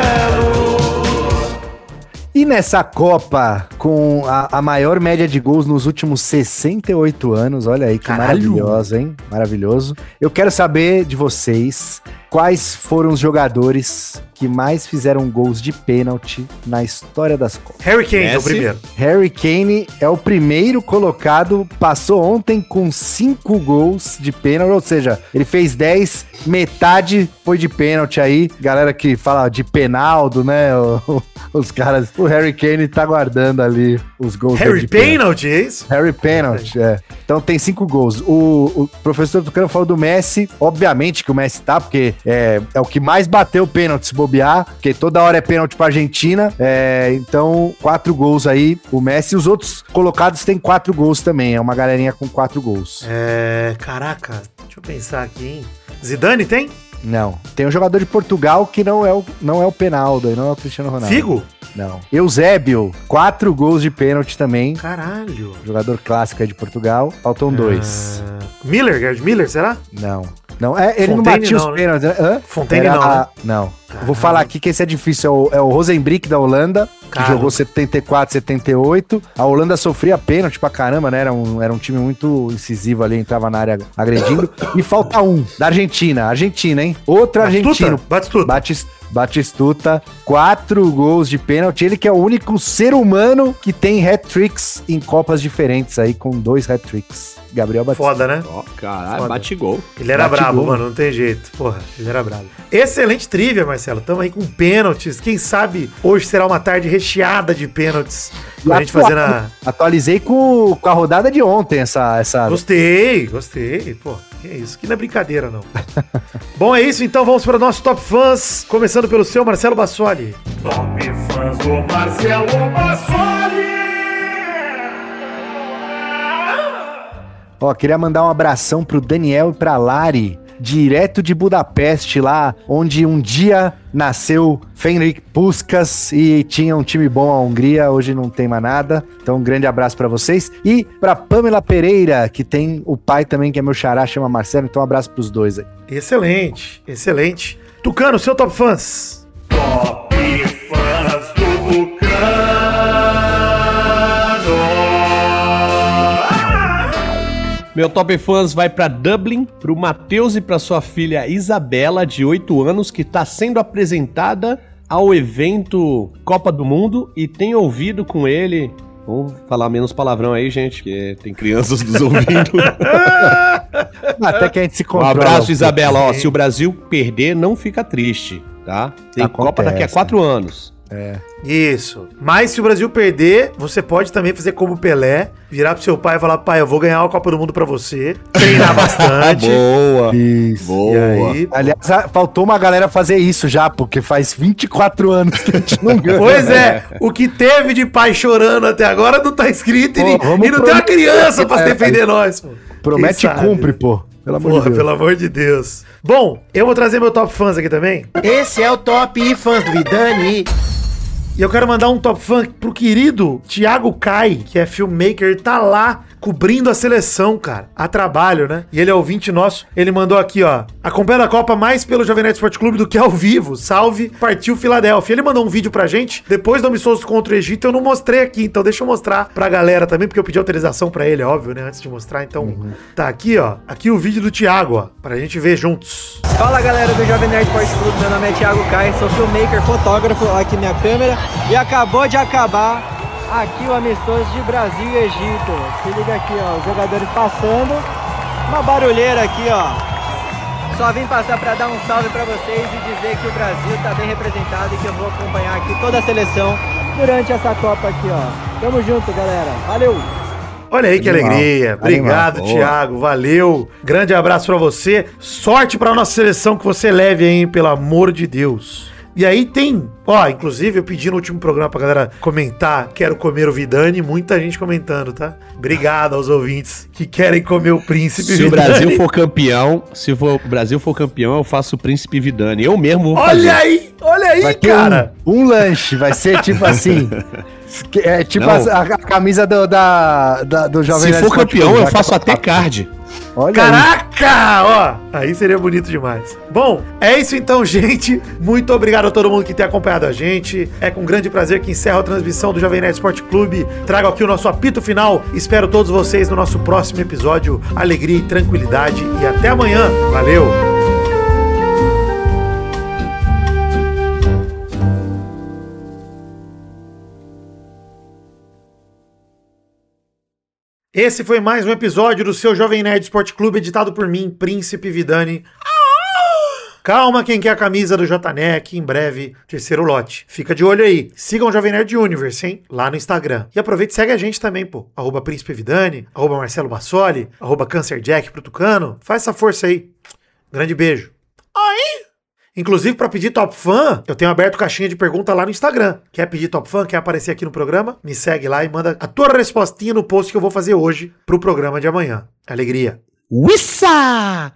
Speaker 2: E nessa Copa, com a, a maior média de gols nos últimos sessenta e oito anos, olha aí que
Speaker 1: Caralho.
Speaker 2: maravilhoso, hein? Maravilhoso. Eu quero saber de vocês quais foram os jogadores que mais fizeram gols de pênalti na história das Copas.
Speaker 1: Harry Kane é o
Speaker 3: Messi.
Speaker 1: primeiro.
Speaker 2: Harry Kane é o primeiro colocado, passou ontem com cinco gols de pênalti, ou seja, ele fez dez, metade foi de pênalti aí. Galera que fala de penaldo, né? o- Os caras, o Harry Kane tá guardando ali os gols
Speaker 1: Harry
Speaker 2: de pênalti.
Speaker 1: Penalty, é isso?
Speaker 2: Harry Penalty, é. Então tem cinco gols. O, o professor Tucano falou do Messi. Obviamente que o Messi tá, porque é, é o que mais bateu pênalti se bobear, porque toda hora é pênalti pra Argentina. É, então, quatro gols aí, o Messi. Os outros colocados têm quatro gols também. É uma galerinha com quatro gols.
Speaker 1: É. Caraca, deixa eu pensar aqui, hein? Zidane tem?
Speaker 2: Não. Tem um jogador de Portugal que não é o, não é o Penaldo, não é o Cristiano Ronaldo.
Speaker 1: Figo?
Speaker 2: Não. Eusébio, quatro gols de pênalti também.
Speaker 1: Caralho.
Speaker 2: Jogador clássico aí de Portugal. Faltam dois.
Speaker 1: Ah, Miller, Gerd Miller, será?
Speaker 2: Não. Não, é, ele
Speaker 1: Fontaine
Speaker 2: não batia
Speaker 1: não,
Speaker 2: os
Speaker 1: né?
Speaker 2: pênaltis. Né? Hã?
Speaker 1: Fontaine
Speaker 2: Era
Speaker 1: não,
Speaker 2: a-
Speaker 1: né?
Speaker 2: Não. Eu vou falar aqui que esse é difícil. É o, é o Rosenbrick da Holanda, que
Speaker 1: Caramba.
Speaker 2: jogou setenta e quatro, setenta e oito. A Holanda sofria pênalti pra caramba, né? Era um, era um time muito incisivo ali, entrava na área agredindo. E falta um, da Argentina. Argentina, hein? Outro argentino.
Speaker 1: Batistuta.
Speaker 2: Batis- Batistuta, quatro gols de pênalti. Ele que é o único ser humano que tem hat-tricks em Copas diferentes aí, com dois hat-tricks. Gabriel Batista.
Speaker 1: Foda, né?
Speaker 3: Ó, caralho,
Speaker 1: Foda.
Speaker 3: bate gol.
Speaker 1: Ele era
Speaker 2: Bate
Speaker 1: brabo,
Speaker 2: gol.
Speaker 1: mano, não tem jeito. Porra, ele era brabo. Excelente trivia, Marcelo. Tamo aí com pênaltis. Quem sabe hoje será uma tarde recheada de pênaltis. Pra gente fazer na...
Speaker 2: Atualizei com, com a rodada de ontem essa... essa...
Speaker 1: Gostei, gostei. Pô, que isso. Que não é brincadeira, não. Bom, é isso. Então vamos para o nosso Top Fãs. Começando pelo seu, Marcelo Bassoli.
Speaker 4: Top fãs do Marcelo Bassoli.
Speaker 2: Ó, queria mandar um abração pro Daniel e pra Lari, direto de Budapeste, lá onde um dia nasceu Fenrik Puskás e tinha um time bom a Hungria, hoje não tem mais nada. Então um grande abraço pra vocês. E pra Pamela Pereira, que tem o pai também, que é meu xará, chama Marcelo, então um abraço pros dois aí.
Speaker 1: Excelente, excelente. Tucano, seu Top Fãs.
Speaker 4: Top fãs do Tucano.
Speaker 3: Meu Top Fãs vai pra Dublin, pro Matheus e pra sua filha Isabela, de oito anos, que tá sendo apresentada ao evento Copa do Mundo e tem ouvido com ele. Vamos falar menos palavrão aí, gente, porque tem crianças nos ouvindo.
Speaker 2: Até que a gente se
Speaker 3: Um
Speaker 2: controla.
Speaker 3: abraço, Isabela. Ó, se o Brasil perder, não fica triste, tá? Tem
Speaker 2: Acontece.
Speaker 3: Copa daqui a quatro anos.
Speaker 1: Isso. Mas se o Brasil perder, você pode também fazer como o Pelé, virar pro seu pai e falar: pai, eu vou ganhar a Copa do Mundo pra você, treinar bastante.
Speaker 3: Boa.
Speaker 2: Isso.
Speaker 3: Boa.
Speaker 1: E aí,
Speaker 2: Aliás, a- faltou uma galera fazer isso já, porque faz vinte e quatro anos que a gente não ganha.
Speaker 1: pois é, o que teve de pai chorando até agora não tá escrito e,
Speaker 2: Pô, vamos
Speaker 1: e não tem uma
Speaker 2: prometer.
Speaker 1: criança pra se
Speaker 2: É,
Speaker 1: defender nós. Pô.
Speaker 2: Promete
Speaker 1: Quem
Speaker 2: e
Speaker 1: sabe?
Speaker 2: cumpre, pô. Pelo amor
Speaker 1: Porra,
Speaker 2: de Deus.
Speaker 1: pelo amor de Deus. Bom, eu vou trazer meu top fãs aqui também.
Speaker 5: Esse é o Top Fãs do Vidani.
Speaker 1: E eu quero mandar um top fã pro querido Thiago Kai, que é filmmaker, ele tá lá cobrindo a seleção, cara, a trabalho, né? E ele é ouvinte nosso, ele mandou aqui, ó, acompanhando a Copa mais pelo Jovem Nerd Esporte Clube do que ao vivo, salve, partiu Filadélfia. Ele mandou um vídeo pra gente, depois do amistoso contra o Egito, eu não mostrei aqui, então deixa eu mostrar pra galera também, porque eu pedi autorização pra ele, óbvio, né, antes de mostrar, então, tá aqui, ó, aqui o vídeo do Thiago, ó, pra gente ver juntos.
Speaker 6: Fala galera do Jovem Nerd Esporte Clube, meu nome é Thiago Caio, sou filmmaker, fotógrafo, aqui minha câmera, e acabou de acabar aqui o amistoso de Brasil e Egito. Se liga aqui, ó, os jogadores passando, uma barulheira aqui, ó. Só vim passar para dar um salve para vocês e dizer que o Brasil tá bem representado e que eu vou acompanhar aqui toda a seleção durante essa Copa aqui, ó. Tamo junto, galera. Valeu!
Speaker 1: Olha aí que
Speaker 2: Animal.
Speaker 1: alegria. Obrigado,
Speaker 2: Animal.
Speaker 1: Thiago. Valeu. Grande abraço pra você. Sorte pra nossa seleção que você leve aí, pelo amor de Deus. E aí tem, ó, inclusive eu pedi no último programa pra galera comentar, quero comer o Vidani, muita gente comentando, tá? Obrigado aos ouvintes que querem comer o príncipe
Speaker 3: Se o Brasil for campeão, se for, o Brasil for campeão, eu faço o Príncipe Vidani. Eu mesmo vou fazer.
Speaker 1: Olha aí, olha aí,
Speaker 2: Vai ter
Speaker 1: cara.
Speaker 2: um, um lanche, vai ser tipo assim. É tipo
Speaker 3: Não.
Speaker 2: a, a camisa do, da, da- do Jovem
Speaker 3: Se
Speaker 2: Nerd
Speaker 3: for
Speaker 2: Esporte
Speaker 3: campeão,
Speaker 2: Clube,
Speaker 3: eu
Speaker 2: já
Speaker 3: faço
Speaker 2: que-
Speaker 3: até card.
Speaker 2: Olha aí.
Speaker 1: Caraca, ó, aí seria bonito demais. Bom, é isso então, gente. Muito obrigado a todo mundo que tem acompanhado a gente. É com grande prazer que encerro a transmissão do Jovem Nerd Esporte Clube. Trago aqui o nosso apito final. Espero todos vocês no nosso próximo episódio. Alegria e tranquilidade. E até amanhã. Valeu! Esse foi mais um episódio do seu Jovem Nerd Esporte Clube, editado por mim, Príncipe Vidani. Calma quem quer a camisa do J N E C, em breve, terceiro lote. Fica de olho aí. Sigam o Jovem Nerd Universe, hein? Lá no Instagram. E aproveita e segue a gente também, pô. Arroba Príncipe Vidani, arroba Marcelo Bassoli, arroba Cancer Jack pro Tucano. Faz essa força aí. Grande beijo. Aí! Inclusive, pra pedir Top Fã, eu tenho aberto caixinha de pergunta lá no Instagram. Quer pedir Top Fã? Quer aparecer aqui no programa? Me segue lá e manda a tua respostinha no post que eu vou fazer hoje pro programa de amanhã. Alegria!
Speaker 3: Wissa!